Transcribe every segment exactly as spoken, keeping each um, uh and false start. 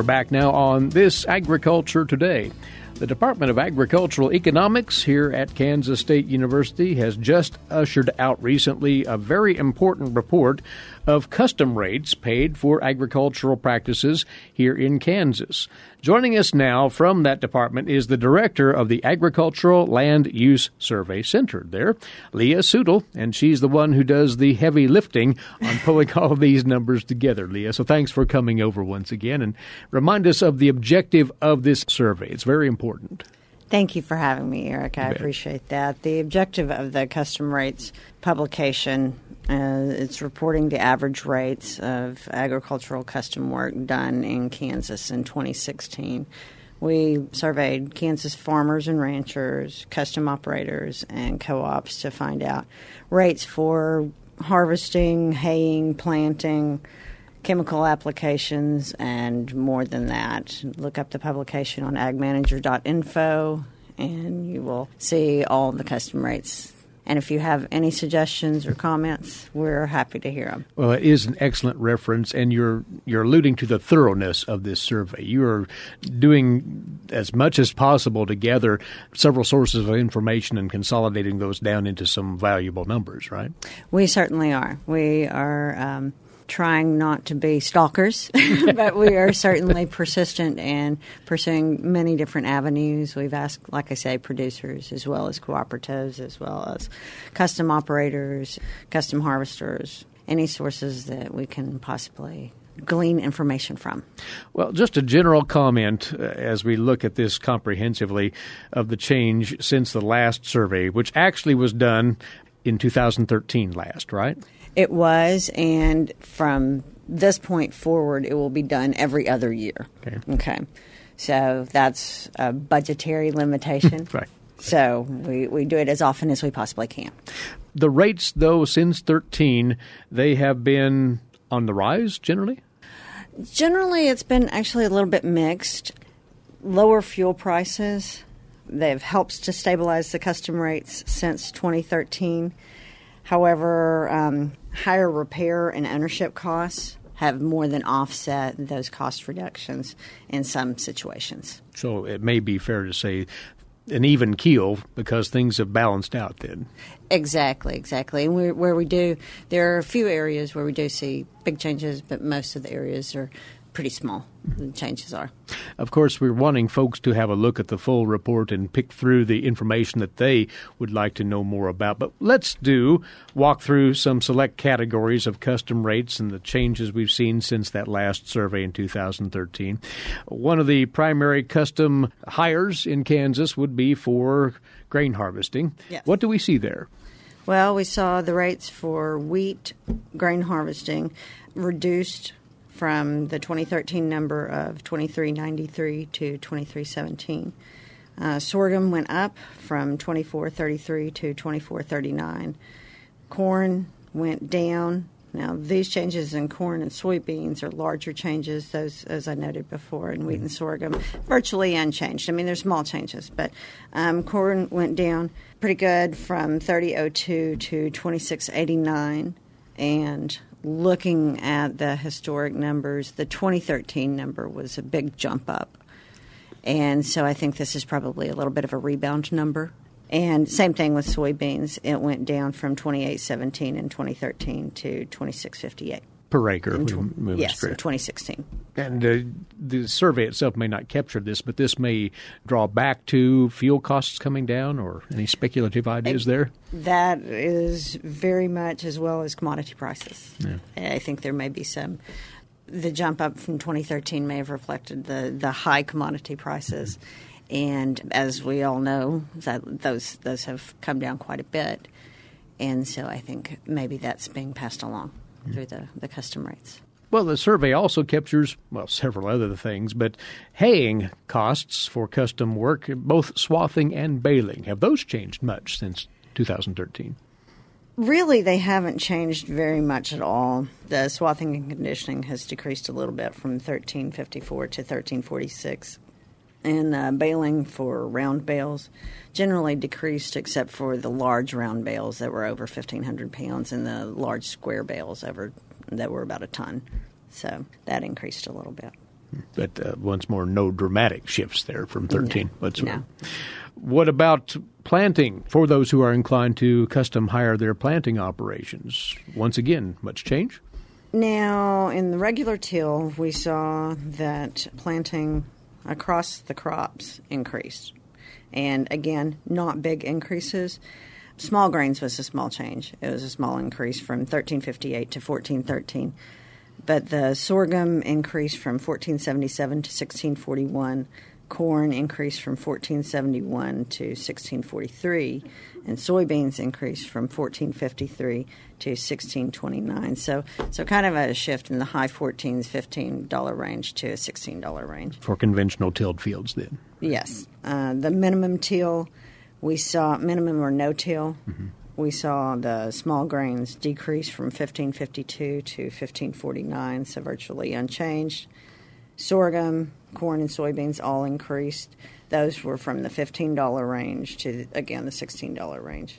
we're back now on This Agriculture Today. The Department of Agricultural Economics here at Kansas State University has just ushered out recently a very important report of custom rates paid for agricultural practices here in Kansas. Joining us now from that department is the director of the Agricultural Land Use Survey Center there, Leah Sudel, and she's the one who does the heavy lifting on pulling all of these numbers together, Leah. So thanks for coming over once again, and remind us of the objective of this survey. It's very important. Thank you for having me, Eric. I appreciate that. The objective of the custom rates publication uh, it's reporting the average rates of agricultural custom work done in Kansas in twenty sixteen. We surveyed Kansas farmers and ranchers, custom operators, and co-ops to find out rates for harvesting, haying, planting, chemical applications, and more than that. Look up the publication on ag manager dot info, and you will see all the custom rates. And if you have any suggestions or comments, we're happy to hear them. Well, it is an excellent reference, and you're you're alluding to the thoroughness of this survey. You are doing as much as possible to gather several sources of information and consolidating those down into some valuable numbers, right? We certainly are. We are um, trying not to be stalkers, but we are certainly persistent and pursuing many different avenues. We've asked, like I say, producers as well as cooperatives, as well as custom operators, custom harvesters, any sources that we can possibly glean information from. Well, just a general comment uh, as we look at this comprehensively of the change since the last survey, which actually was done in two thousand thirteen last, right? It was, and from this point forward, it will be done every other year. Okay. Okay. So that's a budgetary limitation. Right. So we, we do it as often as we possibly can. The rates, though, since thirteen, they have been on the rise generally? Generally, it's been actually a little bit mixed. Lower fuel prices, they've helped to stabilize the custom rates since twenty thirteen. However, um, higher repair and ownership costs have more than offset those cost reductions in some situations. So it may be fair to say an even keel because things have balanced out then. Exactly, exactly. And we, where we do, there are a few areas where we do see big changes, but most of the areas are pretty small. The changes are. Of course, we're wanting folks to have a look at the full report and pick through the information that they would like to know more about. But let's do walk through some select categories of custom rates and the changes we've seen since that last survey in two thousand thirteen. One of the primary custom hires in Kansas would be for grain harvesting. Yes. What do we see there? Well, we saw the rates for wheat grain harvesting reduced from the twenty thirteen number of twenty-three ninety-three to twenty-three seventeen. Uh, sorghum went up from twenty-four thirty-three to twenty-four thirty-nine. Corn went down. Now, these changes in corn and soybeans are larger changes, those, as I noted before, in wheat and sorghum, virtually unchanged. I mean, there's small changes, but um, corn went down pretty good from thirty oh two to twenty-six eighty-nine, and looking at the historic numbers, the twenty thirteen number was a big jump up. And so I think this is probably a little bit of a rebound number. And same thing with soybeans. It went down from twenty-eight seventeen in twenty thirteen to twenty-six fifty-eight. Per acre. In tw- moving yes, straight. in twenty sixteen. And uh, the survey itself may not capture this, but this may draw back to fuel costs coming down or any speculative ideas there? That is very much, as well as commodity prices. Yeah. I think there may be some. The jump up from twenty thirteen may have reflected the, the high commodity prices. And as we all know, that those those have come down quite a bit. And so I think maybe that's being passed along through the, the custom rates. Well, the survey also captures, well, several other things, but haying costs for custom work, both swathing and baling. Have those changed much since two thousand thirteen? Really, they haven't changed very much at all. The swathing and conditioning has decreased a little bit from thirteen fifty-four to thirteen forty-six. And uh, baling for round bales generally decreased except for the large round bales that were over fifteen hundred pounds and the large square bales over that were about a ton. So that increased a little bit. But uh, once more, no dramatic shifts there from thirteen. No, Let's no. What about planting for those who are inclined to custom hire their planting operations? Once again, much change? Now, in the regular till, we saw that planting across the crops increased. And again, not big increases. Small grains was a small change. It was a small increase from thirteen fifty-eight to fourteen thirteen. But the sorghum increased from fourteen seventy-seven to sixteen forty-one. Corn increased from fourteen seventy-one to sixteen forty-three, and soybeans increased from fourteen fifty-three to sixteen twenty-nine. So, so kind of a shift in the high fourteens, fifteen dollar range to a sixteen dollar range for conventional tilled fields. Then, yes, uh, the minimum till we saw minimum or no till. Mm-hmm. We saw the small grains decrease from fifteen fifty-two to fifteen forty-nine, so virtually unchanged. Sorghum, corn, and soybeans all increased. Those were from the fifteen dollar range to, again, the sixteen dollar range.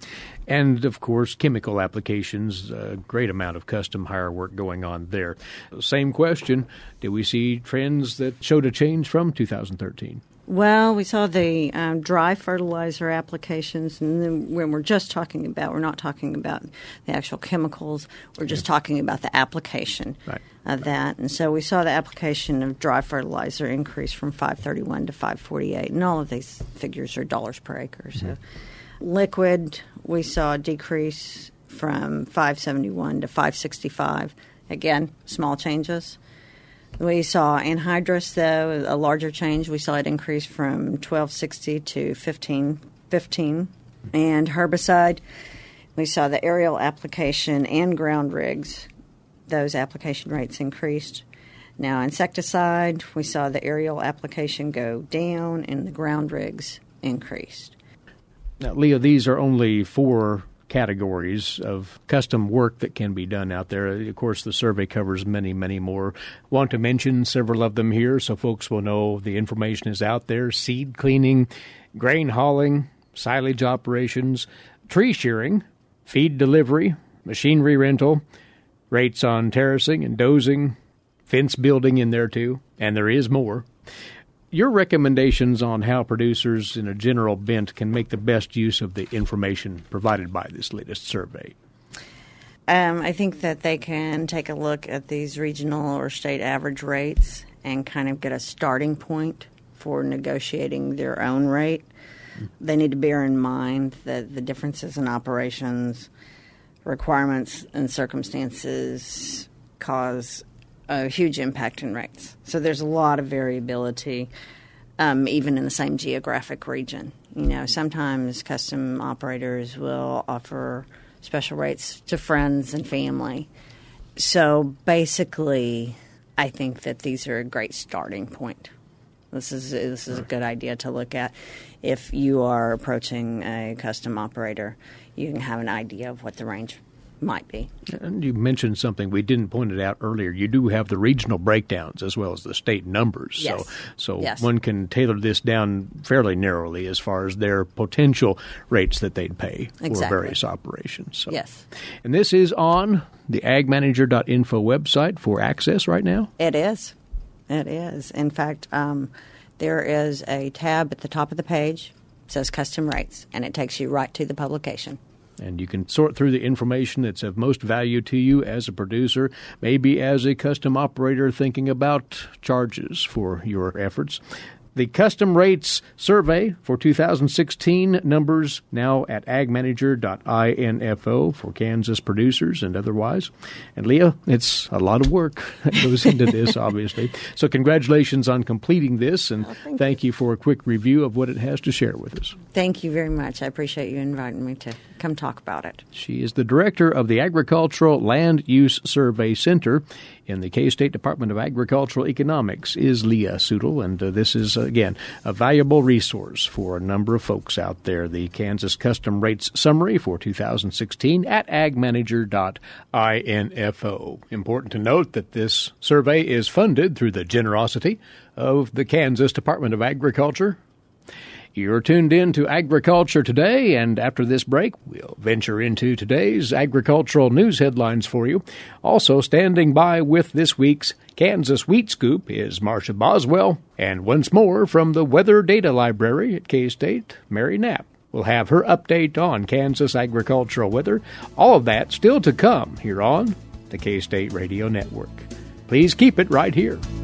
And, of course, chemical applications, a great amount of custom hire work going on there. Same question, did we see trends that showed a change from two thousand thirteen? Well, we saw the um, dry fertilizer applications, and then when we're just talking about, we're not talking about the actual chemicals, we're just yeah. talking about the application right. of right. that. And so we saw the application of dry fertilizer increase from five thirty-one to five forty-eight, and all of these figures are dollars per acre. So mm-hmm. liquid, we saw a decrease from five seventy-one to five sixty-five. Again, small changes. We saw anhydrous, though, a larger change. We saw it increase from twelve sixty to fifteen fifteen. And herbicide, we saw the aerial application and ground rigs. Those application rates increased. Now, insecticide, we saw the aerial application go down and the ground rigs increased. Now, Leah, these are only four categories of custom work that can be done out there. Of course, the survey covers many, many more. Want to mention several of them here so folks will know the information is out there. Seed cleaning, grain hauling, silage operations, tree shearing, feed delivery, machinery rental, rates on terracing and dozing, fence building in there too, and there is more. Your recommendations on how producers in a general bent can make the best use of the information provided by this latest survey? Um, I think that they can take a look at these regional or state average rates and kind of get a starting point for negotiating their own rate. Mm-hmm. They need to bear in mind that the differences in operations, requirements, and circumstances cause a huge impact in rates. So there's a lot of variability, um, even in the same geographic region. You know, sometimes custom operators will offer special rates to friends and family. So basically, I think that these are a great starting point. This is this is a good idea to look at. If you are approaching a custom operator, you can have an idea of what the range might be. And you mentioned something we didn't point it out earlier. You do have the regional breakdowns as well as the state numbers. Yes. So so yes. one can tailor this down fairly narrowly as far as their potential rates that they'd pay exactly. for various operations. So. Yes. And this is on the ag manager dot info website for access right now? It is. It is. In fact, um, there is a tab at the top of the page. It says Custom Rates, and it takes you right to the publication. And you can sort through the information that's of most value to you as a producer, maybe as a custom operator thinking about charges for your efforts. The Custom Rates Survey for two thousand sixteen numbers now at ag manager dot info for Kansas producers and otherwise. And Leah, it's a lot of work that goes into this, obviously. So congratulations on completing this, and oh, thank, thank you. you for a quick review of what it has to share with us. Thank you very much. I appreciate you inviting me to come talk about it. She is the director of the Agricultural Land Use Survey Center in the K-State Department of Agricultural Economics is Leah Sudol, and uh, this is, uh, again, a valuable resource for a number of folks out there. The Kansas Custom Rates Summary for two thousand sixteen at ag manager dot info. Important to note that this survey is funded through the generosity of the Kansas Department of Agriculture. You're tuned in to Agriculture Today, and after this break, we'll venture into today's agricultural news headlines for you. Also standing by with this week's Kansas Wheat Scoop is Marcia Boswell, and once more from the Weather Data Library at K-State, Mary Knapp. We'll have her update on Kansas agricultural weather. All of that still to come here on the K-State Radio Network. Please keep it right here.